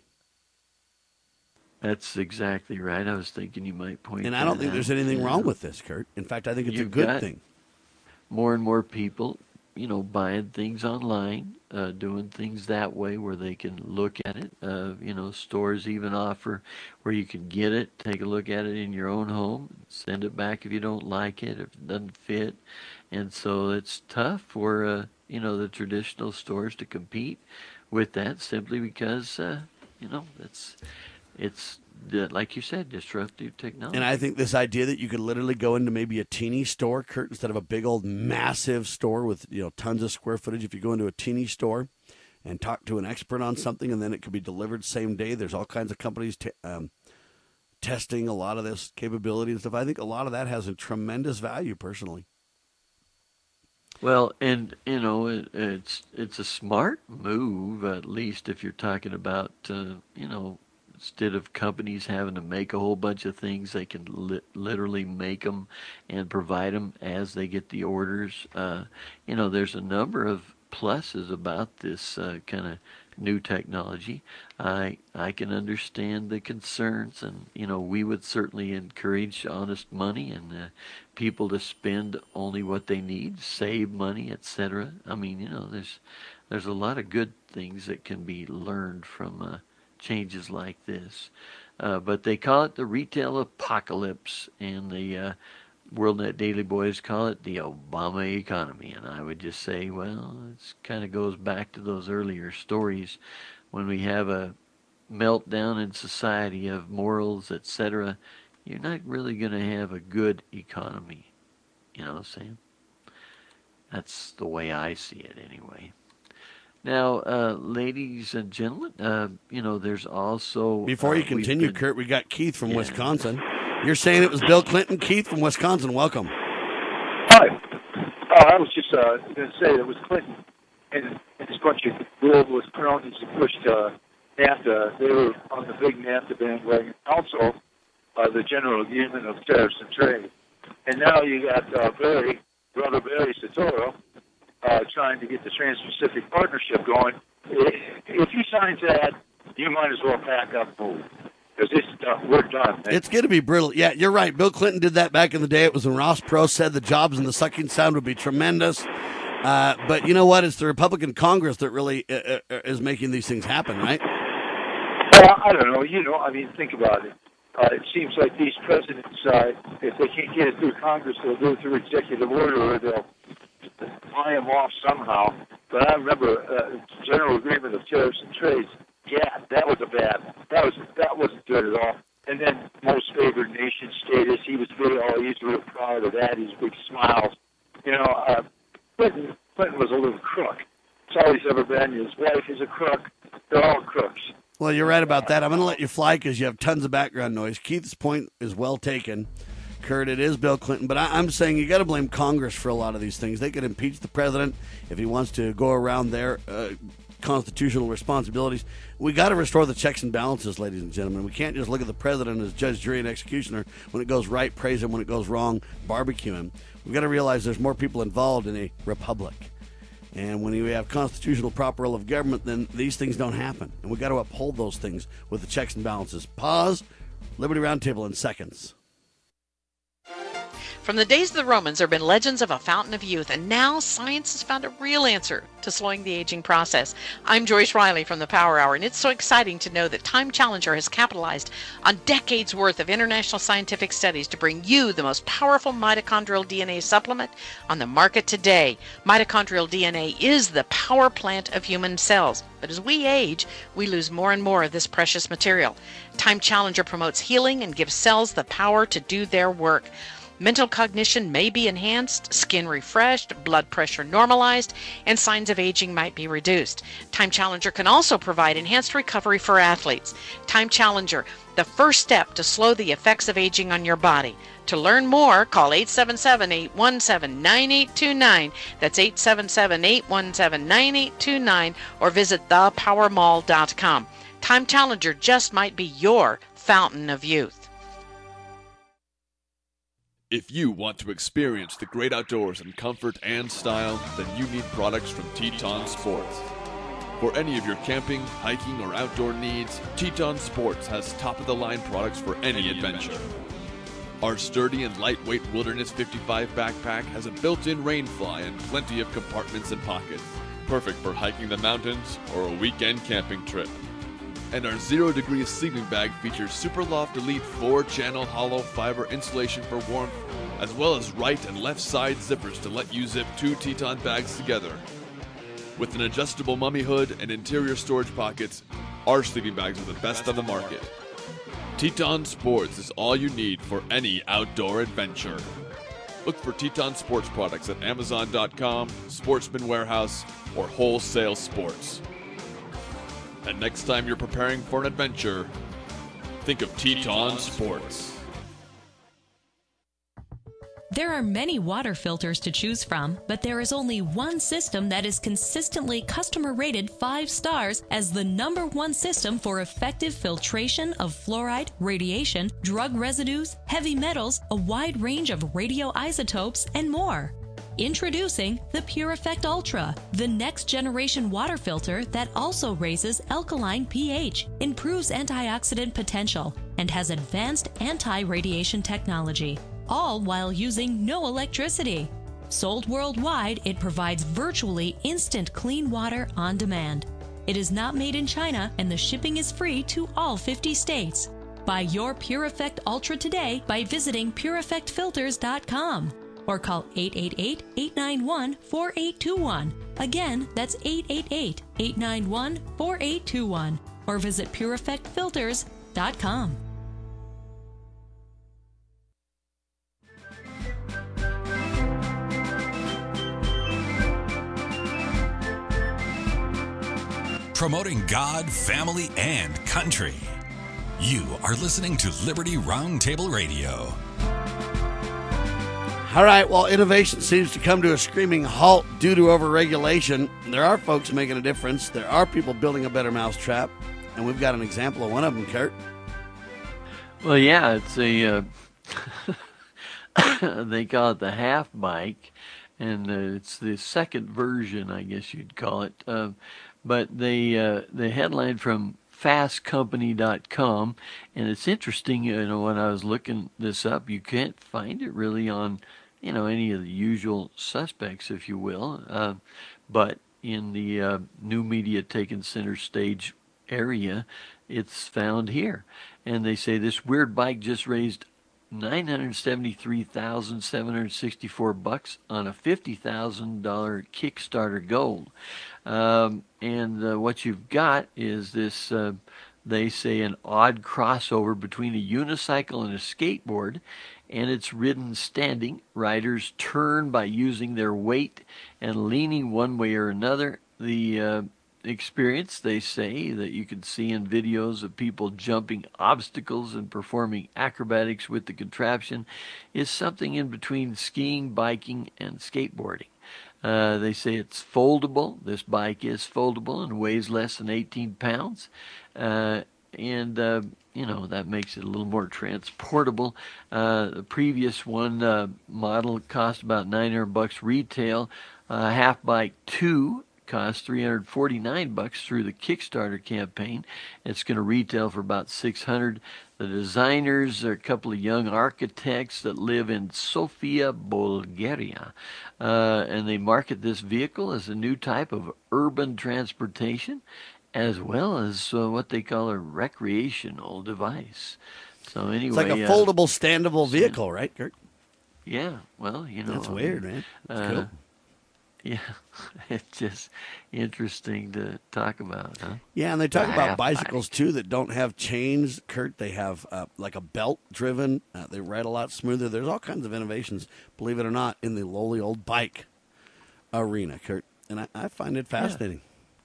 That's exactly right. I was thinking you might point And I don't that think out. there's anything Yeah. wrong with this, Kurt. In fact, I think it's a You've good got thing. More and more people, you know, buying things online, uh, doing things that way where they can look at it. Uh, you know, stores even offer where you can get it, take a look at it in your own home, send it back if you don't like it, if it doesn't fit. And so it's tough for, uh, you know, the traditional stores to compete with that simply because, uh, you know, it's, it's uh, like you said, disruptive technology. And I think this idea that you could literally go into maybe a teeny store, Kurt, instead of a big old massive store with, you know, tons of square footage. If you go into a teeny store and talk to an expert on something, and then it could be delivered same day. There's all kinds of companies t- um, testing a lot of this capability and stuff. I think a lot of that has a tremendous value, personally. Well, and you know, it, it's it's a smart move, at least if you're talking about, uh, you know, instead of companies having to make a whole bunch of things, they can li- literally make them and provide them as they get the orders. Uh, you know, there's a number of pluses about this uh, kind of new technology. I I can understand the concerns, and you know, we would certainly encourage honest money and uh, people to spend only what they need, save money, et cetera. I mean, you know, there's there's a lot of good things that can be learned from uh, changes like this. Uh, but they call it the retail apocalypse, and the uh, WorldNet Daily Boys call it the Obama economy. And I would just say, well, it kind of goes back to those earlier stories when we have a meltdown in society of morals, et cetera. You're not really going to have a good economy. You know what I'm saying? That's the way I see it anyway. Now, uh, ladies and gentlemen, uh, you know, there's also... Before uh, you continue, been, Kurt, we got Keith from yeah. Wisconsin. You're saying it was Bill Clinton. Keith from Wisconsin, welcome. Hi. Uh, I was just uh, going to say that it was Clinton and his bunch of globalist cronies who pushed uh, NAFTA. They were on the big NAFTA bandwagon. Also, uh, the General Agreement of Tariffs and Trade. And now you got uh, Barry, brother Barry Soetoro, uh, trying to get the Trans-Pacific Partnership going. If he signs that, you might as well pack up and move. Because it's done. We're done. Man. It's going to be brutal. Yeah, you're right. Bill Clinton did that back in the day. It was when Ross Perot said the jobs in the sucking sound would be tremendous. Uh, but you know what? It's the Republican Congress that really uh, uh, is making these things happen, right? Well, I don't know. You know, I mean, think about it. Uh, it seems like these presidents, uh, if they can't get it through Congress, they'll do it through executive order, or they'll buy them off somehow. But I remember uh, General Agreement of Tariffs and Trades. Yeah, that was a bad. That was that wasn't good at all. And then most favored nation status. He was very, oh, he's real proud of that. He's big smiles. You know, uh, Clinton Clinton was a little crook. That's all he's ever been. His wife is a crook. They're all crooks. Well, you're right about that. I'm going to let you fly because you have tons of background noise. Keith's point is well taken. Kurt, it is Bill Clinton, but I, I'm saying you got to blame Congress for a lot of these things. They could impeach the president if he wants to go around their uh, constitutional responsibilities. We got to restore the checks and balances, ladies and gentlemen. We can't just look at the president as judge, jury, and executioner. When it goes right, praise him. When it goes wrong, barbecue him. We've got to realize there's more people involved in a republic. And when we have constitutional proper role of government, then these things don't happen. And we've got to uphold those things with the checks and balances. Pause. Liberty Roundtable in seconds. From the days of the Romans, there have been legends of a fountain of youth, and now science has found a real answer to slowing the aging process. I'm Joyce Riley from the Power Hour, and it's so exciting to know that Time Challenger has capitalized on decades worth of international scientific studies to bring you the most powerful mitochondrial D N A supplement on the market today. Mitochondrial D N A is the power plant of human cells, but as we age, we lose more and more of this precious material. Time Challenger promotes healing and gives cells the power to do their work. Mental cognition may be enhanced, skin refreshed, blood pressure normalized, and signs of aging might be reduced. Time Challenger can also provide enhanced recovery for athletes. Time Challenger, the first step to slow the effects of aging on your body. To learn more, call eight seven seven, eight one seven, nine eight two nine. That's eight seven seven, eight one seven, nine eight two nine, or visit the power mall dot com. Time Challenger just might be your fountain of youth. If you want to experience the great outdoors in comfort and style, then you need products from Teton Sports. For any of your camping, hiking, or outdoor needs, Teton Sports has top-of-the-line products for any adventure. Our sturdy and lightweight Wilderness fifty-five backpack has a built-in rain fly and plenty of compartments and pockets, perfect for hiking the mountains or a weekend camping trip. And our Zero Degree sleeping bag features Superloft Elite four channel hollow fiber insulation for warmth, as well as right and left side zippers to let you zip two Teton bags together. With an adjustable mummy hood and interior storage pockets, our sleeping bags are the best on the market. Teton Sports is all you need for any outdoor adventure. Look for Teton Sports products at amazon dot com, Sportsman Warehouse, or Wholesale Sports. And next time you're preparing for an adventure, think of Teton Sports. There are many water filters to choose from, but there is only one system that is consistently customer rated five stars as the number one system for effective filtration of fluoride, radiation, drug residues, heavy metals, a wide range of radioisotopes, and more. Introducing the Pure Effect Ultra, the next generation water filter that also raises alkaline pH, improves antioxidant potential, and has advanced anti-radiation technology, all while using no electricity. Sold worldwide, it provides virtually instant clean water on demand. It is not made in China, and the shipping is free to all fifty states. Buy your Pure Effect Ultra today by visiting pure effect filters dot com. Or call eight eight eight, eight nine one, four eight two one. Again, that's eight eight eight, eight nine one, four eight two one. Or visit pure effect filters dot com. Promoting God, family, and country. You are listening to Liberty Roundtable Radio. All right, well, innovation seems to come to a screaming halt due to overregulation. There are folks making a difference. There are people building a better mousetrap, and we've got an example of one of them, Kurt. Well, yeah, it's a, uh, they call it the half bike, and uh, it's the second version, I guess you'd call it. Uh, but they, uh, the headline from fast company dot com, and it's interesting, you know, when I was looking this up, you can't find it really on, you know, any of the usual suspects, if you will, uh, but in the uh, new media taking center stage area, it's found here. And they say this weird bike just raised nine hundred seventy-three thousand seven hundred sixty-four bucks on a fifty thousand dollars Kickstarter goal. Um, and uh, what you've got is this, uh, they say, an odd crossover between a unicycle and a skateboard, and it's ridden standing. Riders turn by using their weight and leaning one way or another. The uh, experience, they say, that you can see in videos of people jumping obstacles and performing acrobatics with the contraption, is something in between skiing, biking, and skateboarding. Uh, they say it's foldable. This bike is foldable and weighs less than eighteen pounds. Uh, and, uh, you know, that makes it a little more transportable. Uh, the previous one uh, model cost about nine hundred bucks retail. Uh, Half Bike two cost three hundred forty-nine bucks through the Kickstarter campaign. It's going to retail for about six hundred. The designers are a couple of young architects that live in Sofia, Bulgaria, uh, and they market this vehicle as a new type of urban transportation, as well as uh, what they call a recreational device. So anyway, it's like a uh, foldable, standable vehicle, right, Kurt? Yeah. Well, you know, that's I weird, mean, man. That's uh, cool. Yeah, it's just interesting to talk about, huh? Yeah, and they talk The about half bicycles, too, that don't have chains, Kurt. They have uh, like a belt-driven. Uh, they ride a lot smoother. There's all kinds of innovations, believe it or not, in the lowly old bike arena, Kurt. And I, I find it fascinating.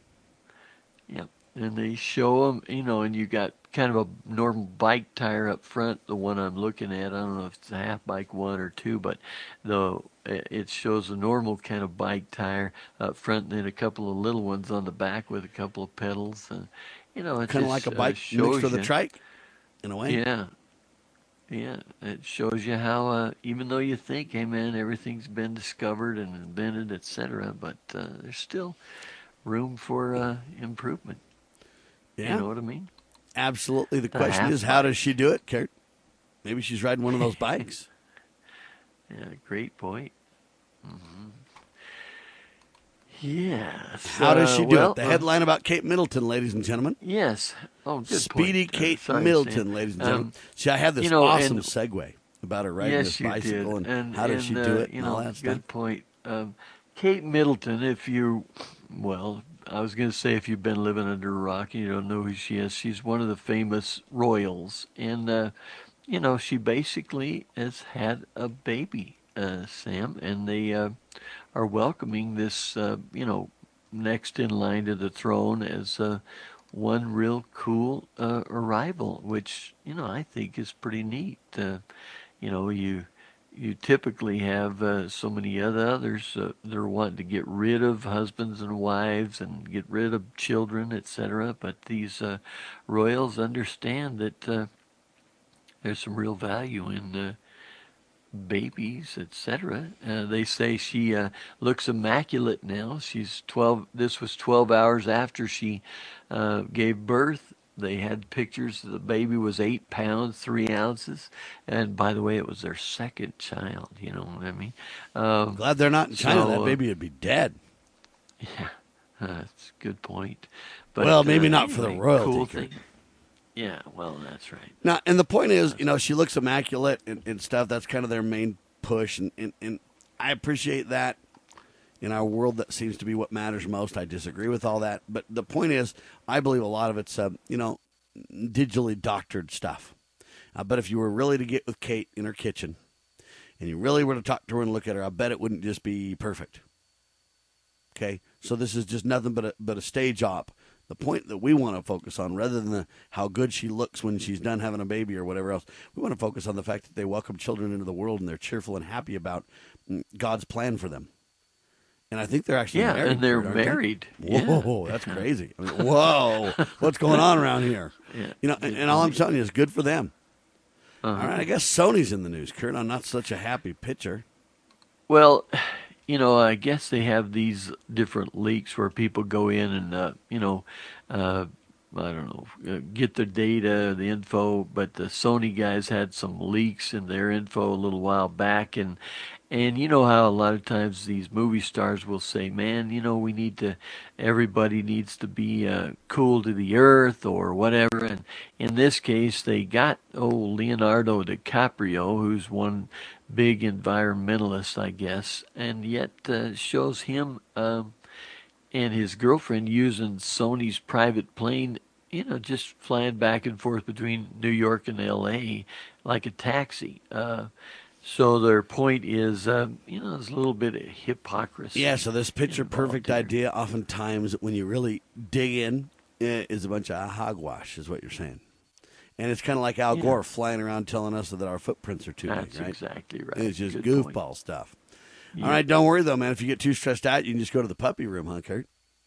Yep. And they show them, you know, and you got kind of a normal bike tire up front, the one I'm looking at. I don't know if it's a half bike one or two, but the it shows a normal kind of bike tire up front, and then a couple of little ones on the back with a couple of pedals. And, you know, it Kind of just, like a bike uh, mixed with a you- trike, in a way. Yeah. Yeah, it shows you how, uh, even though you think, hey, man, everything's been discovered and invented, et cetera, but uh, there's still room for uh, improvement. Yeah. You know what I mean? Absolutely. The The question half is, how does she do it, Kurt? Maybe she's riding one of those bikes. Yeah, great point. Mm-hmm. Yes. How does she do well, it? The uh, headline about Kate Middleton, ladies and gentlemen. Yes. Oh, good Speedy point. Uh, Kate sorry, Middleton, Sam. ladies and gentlemen. Um, See, I have this you know, awesome and- segue about her riding yes, this you bicycle did. and, how does she and, do uh, it You and all know, that stuff. good point. Um, Kate Middleton, if you, well, I was going to say if you've been living under a rock and you don't know who she is, she's one of the famous royals. And, uh, you know, she basically has had a baby, uh, Sam, and they uh, are welcoming this, uh, you know, next in line to the throne as uh, one real cool uh, arrival, which, you know, I think is pretty neat. Uh, you know, you you typically have uh, so many other others. Uh, they're wanting to get rid of husbands and wives and get rid of children, et cetera. But these uh, royals understand that uh, there's some real value in uh, babies, et cetera. Uh, they say she uh, looks immaculate now. She's twelve. This was twelve hours after she uh, gave birth. They had pictures. The baby was eight pounds, three ounces. And by the way, it was their second child. You know what I mean? Um, Glad they're not in China. so, That uh, baby would be dead. Yeah, uh, that's a good point. But, well, maybe uh, not for the anyway, royalty. Cool Kurt. thing. Yeah, well, that's right. Now, and the point is, you know, she looks immaculate and, and stuff. That's kind of their main push, and, and, and I appreciate that. In our world, that seems to be what matters most. I disagree with all that, but the point is, I believe a lot of it's, uh, you know, digitally doctored stuff. Uh, but if you were really to get with Kate in her kitchen, and you really were to talk to her and look at her, I bet it wouldn't just be perfect. Okay, so this is just nothing but a but a stage op. The point that we want to focus on, rather than the, how good she looks when she's done having a baby or whatever else, we want to focus on the fact that they welcome children into the world and they're cheerful and happy about God's plan for them. And I think they're actually yeah, married. and they're aren't married. They? Whoa, yeah. that's crazy. I mean, whoa, what's going on around here? Yeah. You know, and, and all I'm telling you is good for them. Uh-huh. All right, I guess Sony's in the news, Kurt. I'm not such a happy pitcher. Well, you know, I guess they have these different leaks where people go in and, uh, you know, uh, I don't know, uh, get the data, the info, but the Sony guys had some leaks in their info a little while back, and and you know how a lot of times these movie stars will say, man, you know, we need to, everybody needs to be uh, cool to the earth or whatever, and in this case, they got, oh, Leonardo DiCaprio, who's one big environmentalist, I guess, and yet uh, shows him um, and his girlfriend using Sony's private plane, you know, just flying back and forth between New York and L A like a taxi. Uh, so their point is, um, you know, there's a little bit of hypocrisy. Yeah, so this picture-perfect idea, oftentimes, when you really dig in, is a bunch of hogwash, is what you're saying. And it's kind of like Al Yeah. Gore flying around telling us that our footprints are too That's big, right? exactly right. And it's just Good goofball point. stuff. Yeah. All right, don't worry, though, man. If you get too stressed out, you can just go to the puppy room, huh, Kurt?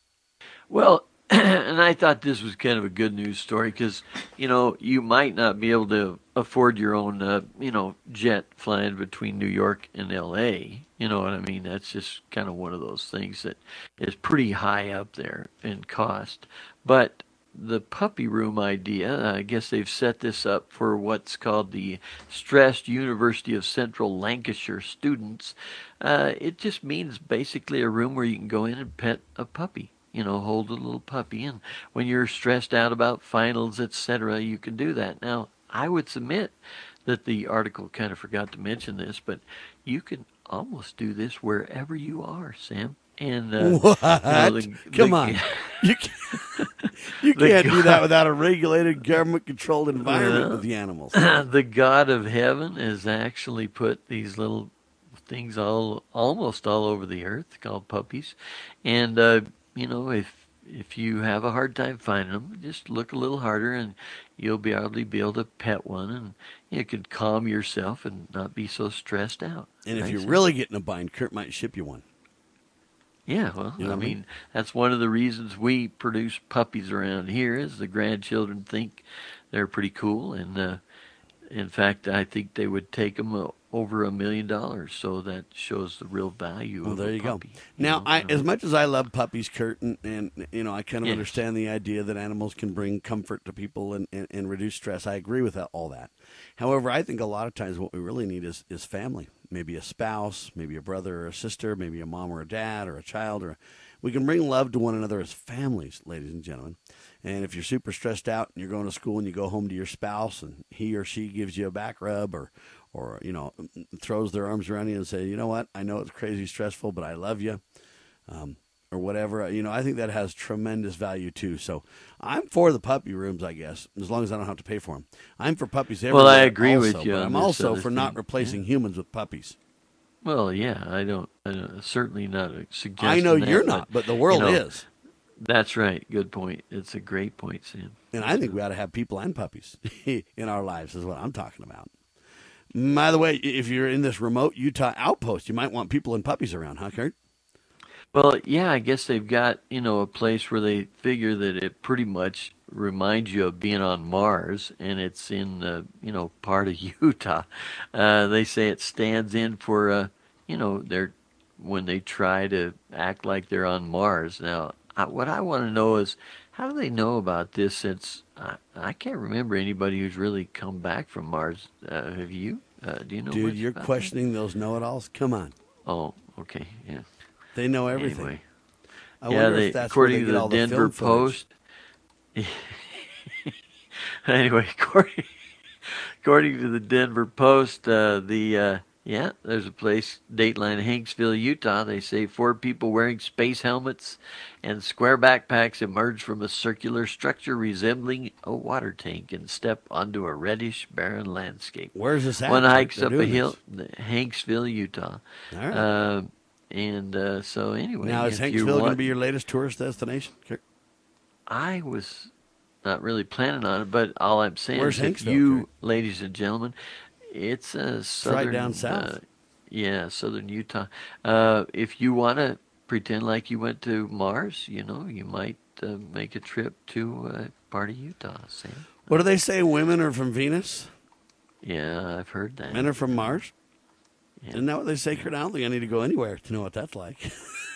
Well, and I thought this was kind of a good news story because, you know, you might not be able to afford your own, uh, you know, jet flying between New York and L A. You know what I mean? That's just kind of one of those things that is pretty high up there in cost. But the puppy room idea, I guess they've set this up for what's called the Stressed University of Central Lancashire students. Uh, it just means basically a room where you can go in and pet a puppy. You know, hold a little puppy, and when you're stressed out about finals, et cetera, you can do that. Now, I would submit that the article kind of forgot to mention this, but you can almost do this wherever you are, Sam. And uh, what? You know, the, Come the, on, you can't, you The can't do that God- without a regulated, government-controlled environment Well, with the animals. the God of Heaven has actually put these little things all almost all over the earth called puppies, and uh, you know, if if you have a hard time finding them, just look a little harder, and you'll be able to be able to pet one, and you can calm yourself and not be so stressed out. And if Right, you're Sam? really getting a bind, Kurt might ship you one. Yeah, well, You know I what I mean, mean? that's one of the reasons we produce puppies around here is the grandchildren think they're pretty cool, and uh, in fact, I think they would take them uh, over a million dollars. So that shows the real value Well, of there a you puppy. go. Now, know? I, Uh, as much as I love puppies, Kurt, and, and you know, I kind of Yes. understand the idea that animals can bring comfort to people and, and, and reduce stress. I agree with that, all that. However, I think a lot of times what we really need is, is family. Maybe a spouse, maybe a brother or a sister, maybe a mom or a dad or a child. Or we can bring love to one another as families, ladies and gentlemen. And if you're super stressed out and you're going to school and you go home to your spouse and he or she gives you a back rub or, or you know, throws their arms around you and say, you know what, I know it's crazy stressful, but I love you, um, or whatever. You know, I think that has tremendous value too. So I'm for the puppy rooms, I guess, as long as I don't have to pay for them. I'm for puppies everywhere. Well, I agree also, with you But on I'm this also other for not thing. replacing humans with puppies. Well, yeah, I don't, I don't certainly not a suggestion. I know that, you're not, but the world you know, is. That's right. Good point. It's a great point, Sam. And I think we ought to have people and puppies in our lives is what I'm talking about. By the way, if you're in this remote Utah outpost, you might want people and puppies around, huh, Kurt? Well, yeah, I guess they've got, you know, a place where they figure that it pretty much reminds you of being on Mars, and it's in, uh, you know, part of Utah. Uh, they say it stands in for, uh, you know, they're, when they try to act like they're on Mars. Now, I, what I want to know is, how do they know about this since I, I can't remember anybody who's really come back from Mars. Uh, have you? Uh, do you know Dude, much you're about questioning that? Those know-it-alls? Come on. Oh, okay, yeah. They know everything. Anyway. I yeah, wonder they, if that's according where they to get the all Denver the film footage. Post. Anyway, according, according to the Denver Post, uh, the uh, yeah, there's a place, Dateline, Hanksville, Utah. They say four people wearing space helmets and square backpacks emerged from a circular structure resembling a water tank and step onto a reddish, barren landscape. Where's this at? One hikes They're up a doing hill, Hanksville, Utah. All right. Uh, and uh, so anyway, Now, is if you Hanksville going to want- be your latest tourist destination? Kurt? I was not really planning on it, but all I'm saying Where's is if Hanksville, you, Kurt? ladies and gentlemen, it's a southern, right down south. Uh, yeah, southern Utah. Uh, if you want to pretend like you went to Mars, you know, you might uh, make a trip to uh, part of Utah, Sam. What do they say? Women are from Venus? Yeah, I've heard that. Men are from Mars? Isn't that what they say, Kurt? I don't think I need to go anywhere to know what that's like.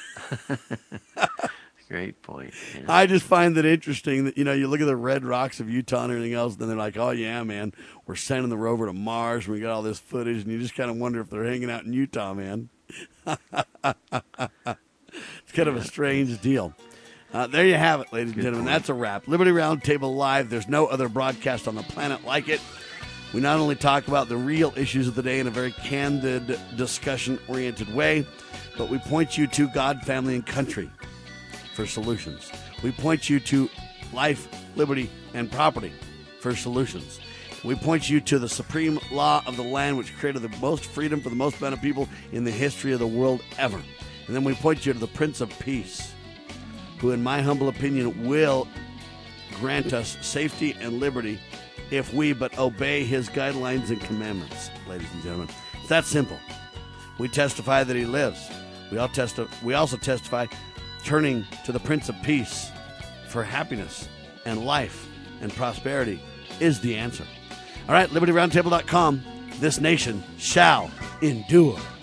Great point. Yeah. I just find that interesting that, you know, you look at the red rocks of Utah and everything else, and then they're like, oh, yeah, man, we're sending the rover to Mars, and we got all this footage, and you just kind of wonder if they're hanging out in Utah, man. It's kind of a strange deal. Uh, there you have it, ladies and gentlemen. That's a wrap. Liberty Roundtable Live. There's no other broadcast on the planet like it. We not only talk about the real issues of the day in a very candid, discussion-oriented way, but we point you to God, family, and country for solutions. We point you to life, liberty, and property for solutions. We point you to the supreme law of the land, which created the most freedom for the most amount of people in the history of the world ever. And then we point you to the Prince of Peace, who, in my humble opinion, will grant us safety and liberty if we but obey his guidelines and commandments, ladies and gentlemen. It's that simple. We testify that he lives. We, all testi- we also testify turning to the Prince of Peace for happiness and life and prosperity is the answer. All right, liberty roundtable dot com. This nation shall endure.